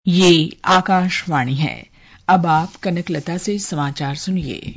ये आकाशवाणी है। अब आप कनकलता से समाचार सुनिए।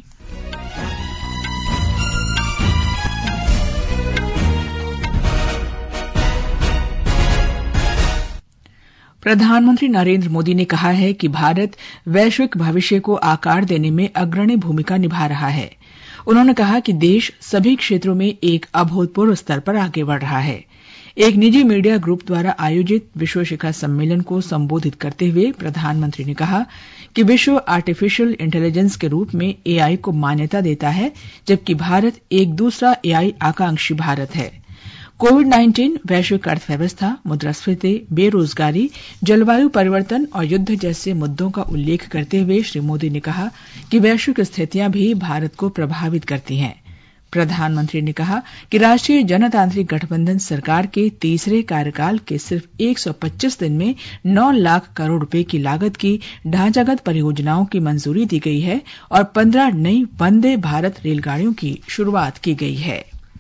प्रधानमंत्री नरेंद्र मोदी ने कहा है कि भारत वैश्विक भविष्य को आकार देने में अग्रणी भूमिका निभा रहा है। उन्होंने कहा कि देश सभी क्षेत्रों में एक अभूतपूर्व स्तर पर आगे बढ़ रहा है। एक निजी मीडिया ग्रुप द्वारा आयोजित विश्व शिखर सम्मेलन को संबोधित करते हुए प्रधानमंत्री ने कहा कि विश्व आर्टिफिशियल इंटेलिजेंस के रूप में एआई को मान्यता देता है, जबकि भारत एक दूसरा एआई आकांक्षी भारत है। कोविड-19, वैश्विक अर्थव्यवस्था, मुद्रास्फीति, बेरोजगारी, जलवायु परिवर्तन और युद्ध जैसे मुद्दों का उल्लेख करते हुए श्री मोदी ने कहा कि वैश्विक स्थितियां भी भारत को प्रभावित करती हैं। प्रधानमंत्री ने कहा कि राष्ट्रीय जनतांत्रिक गठबंधन सरकार के तीसरे कार्यकाल के सिर्फ 125 दिन में 9 लाख करोड़ रुपए की लागत की ढांचागत परियोजनाओं की मंजूरी दी गई है और 15 नई वंदे भारत रेलगाड़ियों की शुरुआत की गई है।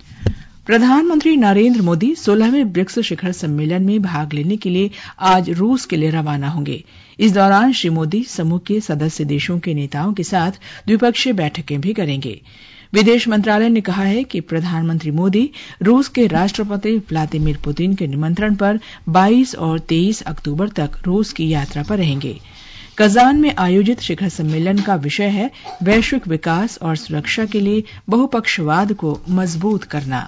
प्रधानमंत्री नरेंद्र मोदी 16वें ब्रिक्स शिखर सम्मेलन में भाग लेने के लिए आज रूस के लिए रवाना होंगे। इस दौरान श्री मोदी समूह के सदस्य देशों के नेताओं के साथ द्विपक्षीय बैठकें भी करेंगे। विदेश मंत्रालय ने कहा है कि प्रधानमंत्री मोदी रूस के राष्ट्रपति व्लादिमीर पुतिन के निमंत्रण पर 22 और 23 अक्टूबर तक रूस की यात्रा पर रहेंगे। कजान में आयोजित शिखर सम्मेलन का विषय है वैश्विक विकास और सुरक्षा के लिए बहुपक्षवाद को मजबूत करना।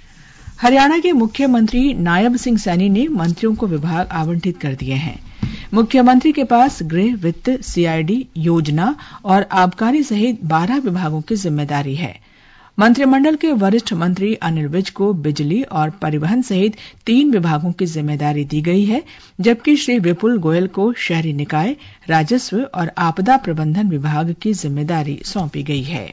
हरियाणा के मुख्यमंत्री नायब सिंह सैनी ने मंत्रियों को विभाग आवंटित कर दिए हैं। मुख्यमंत्री के पास गृह, वित्त, सीआईडी, योजना और आबकारी सहित 12 विभागों की जिम्मेदारी है। मंत्रिमंडल के वरिष्ठ मंत्री अनिल विज को बिजली और परिवहन सहित 3 विभागों की जिम्मेदारी दी गई है, जबकि श्री विपुल गोयल को शहरी निकाय, राजस्व और आपदा प्रबंधन विभाग की जिम्मेदारी सौंपी गई है।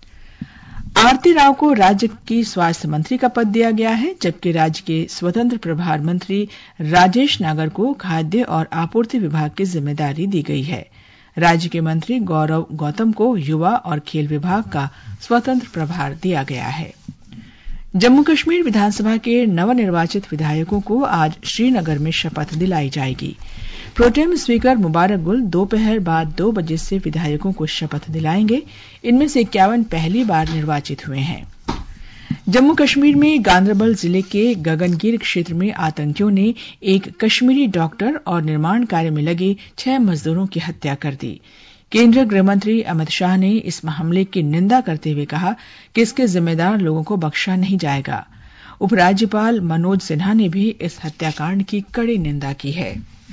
आरती राव को राज्य की स्वास्थ्य मंत्री का पद दिया गया है, जबकि राज्य के स्वतंत्र प्रभार मंत्री राजेश नागर को खाद्य और आपूर्ति विभाग की जिम्मेदारी दी गई है। राज्य के मंत्री गौरव गौतम को युवा और खेल विभाग का स्वतंत्र प्रभार दिया गया है। जम्मू कश्मीर विधानसभा के नवनिर्वाचित विधायकों को आज श्रीनगर में शपथ दिलाई जाएगी। प्रोटेम स्पीकर मुबारक गुल दोपहर बाद 2 बजे से विधायकों को शपथ दिलाएंगे। इनमें से 51 पहली बार निर्वाचित हुए हैं। जम्मू कश्मीर में गांदरबल जिले के गगनगीर क्षेत्र में आतंकियों ने एक कश्मीरी डॉक्टर और निर्माण कार्य में लगे 6 मजदूरों की हत्या कर दी। केंद्रीय गृहमंत्री अमित शाह ने इस हमले की निंदा करते हुए कहा कि इसके जिम्मेदार लोगों को बख्शा नहीं जाएगा। उपराज्यपाल मनोज सिन्हा ने भी इस हत्याकांड की कड़ी निंदा की है।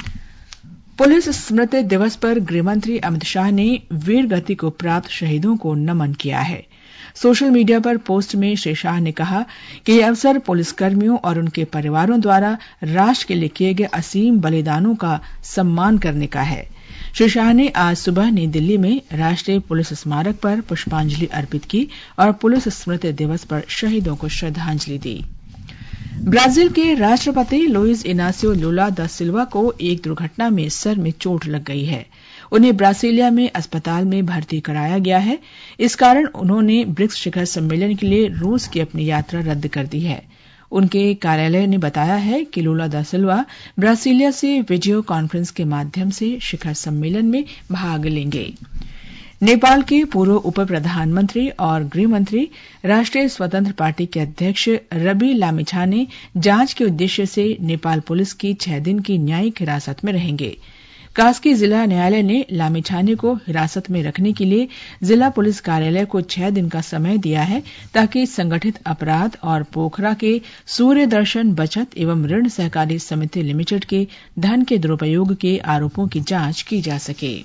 पुलिस स्मृति दिवस पर गृहमंत्री अमित शाह ने वीर गति को प्राप्त शहीदों को नमन किया है। सोशल मीडिया पर पोस्ट में श्री शाह ने कहा कि यह अवसर पुलिसकर्मियों और उनके परिवारों द्वारा राष्ट्र के लिए किए गए असीम बलिदानों का सम्मान करने का है। श्री शाह ने आज सुबह नई दिल्ली में राष्ट्रीय पुलिस स्मारक पर पुष्पांजलि अर्पित की और पुलिस स्मृति दिवस पर शहीदों को श्रद्धांजलि दी। ब्राजील के राष्ट्रपति लुइस इनासियो लुला दा सिल्वा को एक दुर्घटना में सर में चोट लग गई है। उन्हें ब्रासिलिया में अस्पताल में भर्ती कराया गया है। इस कारण उन्होंने ब्रिक्स शिखर सम्मेलन के लिए रूस की अपनी यात्रा रद्द कर दी है। उनके कार्यालय ने बताया है कि Lula da Silva Brasilia video वीडियो कॉन्फ्रेंस के माध्यम से शिखर सम्मेलन में भाग लेंगे। नेपाल के पूर्व उप प्रधानमंत्री और गृहमंत्री राष्ट्रीय स्वतंत्र पार्टी के अध्यक्ष रवि लामिछाने जांच के उद्देश्य से नेपाल पुलिस की 6 दिन की न्यायिक हिरासत में रहेंगे। कास्की जिला न्यायालय ने लामिछाने को हिरासत में रखने के लिए जिला पुलिस कार्यालय को 6 दिन का समय दिया है, ताकि संगठित अपराध और पोखरा के सूर्य दर्शन बचत एवं ऋण सहकारी समिति लिमिटेड के धन के दुरुपयोग के आरोपों की जांच की जा सके।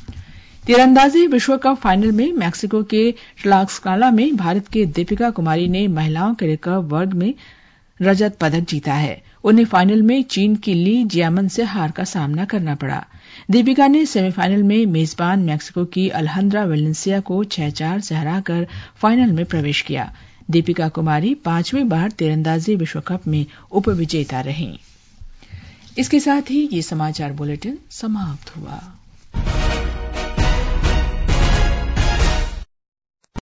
तीरंदाजी विश्व कप फाइनल में मैक्सिको के ट्लाक्सकाला में भारत की दीपिका कुमारी ने महिलाओं के रिकर्व वर्ग में रजत पदक जीता है। उन्हें फाइनल में चीन की ली जियामन से हार का सामना करना पड़ा। दीपिका ने सेमीफाइनल में मेजबान मैक्सिको की अल्हंद्रा वेलेंसिया को 6-4 से हराकर फाइनल में प्रवेश किया। दीपिका कुमारी 5वीं बार तीरंदाजी विश्व कप में उपविजेता रहीं। इसके साथ ही ये समाचार बुलेटिन समाप्त हुआ।